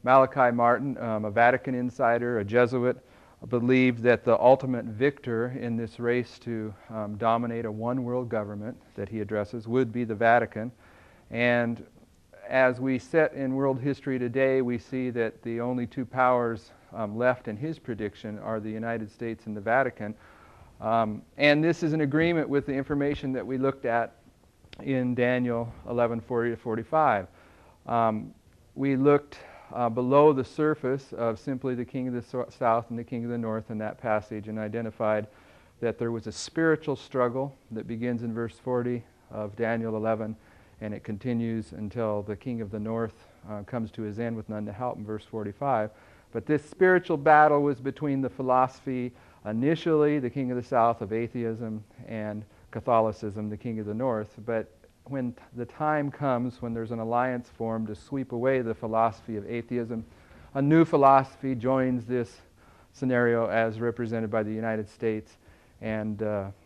Malachi Martin, a Vatican insider, a Jesuit, believed that the ultimate victor in this race to dominate a one world government that he addresses would be the Vatican. And as we sit in world history today, we see that the only two powers left in his prediction are the United States and the Vatican. And this is in agreement with the information that we looked at in Daniel 11:40 to 45. We looked below the surface of simply the king of the south and the king of the north in that passage and identified that there was a spiritual struggle that begins in verse 40 of Daniel 11, and it continues until the king of the north comes to his end with none to help in verse 45. But this spiritual battle was between the philosophy, initially the king of the south, of atheism, and Catholicism, the king of the north. But when the time comes when there's an alliance formed to sweep away the philosophy of atheism, a new philosophy joins this scenario as represented by the United States, and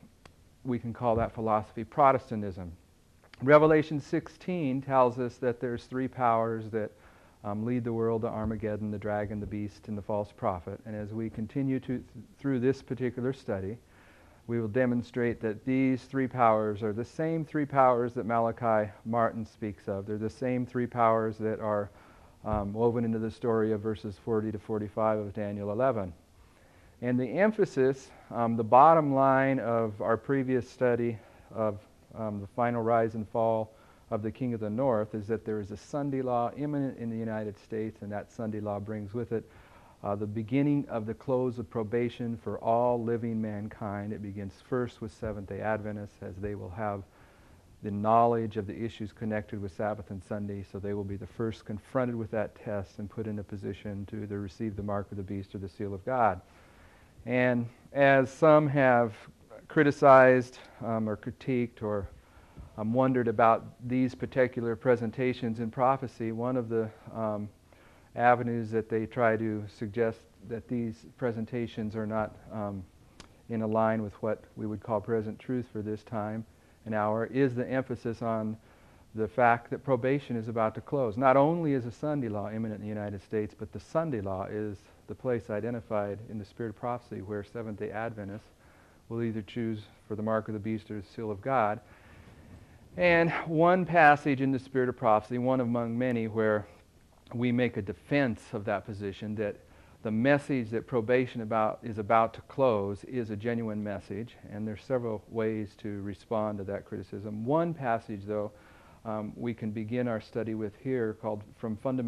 we can call that philosophy Protestantism. Revelation 16 tells us that there's three powers that lead the world to Armageddon: the dragon, the beast, and the false prophet. And as we continue through this particular study, we will demonstrate that these three powers are the same three powers that Malachi Martin speaks of. They're the same three powers that are woven into the story of verses 40 to 45 of Daniel 11. And the emphasis, the bottom line of our previous study of the final rise and fall of the king of the north, is that there is a Sunday law imminent in the United States, and that Sunday law brings with it the beginning of the close of probation for all living mankind. It begins first with Seventh-day Adventists, as they will have the knowledge of the issues connected with Sabbath and Sunday, so they will be the first confronted with that test and put in a position to either receive the mark of the beast or the seal of God. And as some have criticized or critiqued or wondered about these particular presentations in prophecy, one of the avenues that they try to suggest that these presentations are not in a line with what we would call present truth for this time and hour is the emphasis on the fact that probation is about to close. Not only is a Sunday law imminent in the United States, but the Sunday law is the place identified in the spirit of prophecy where Seventh-day Adventists will either choose for the mark of the beast or the seal of God. And one passage in the spirit of prophecy, one among many, where we make a defense of that position, that the message that probation is about to close is a genuine message, and there's several ways to respond to that criticism. One passage, though, we can begin our study with here, called From Fundamental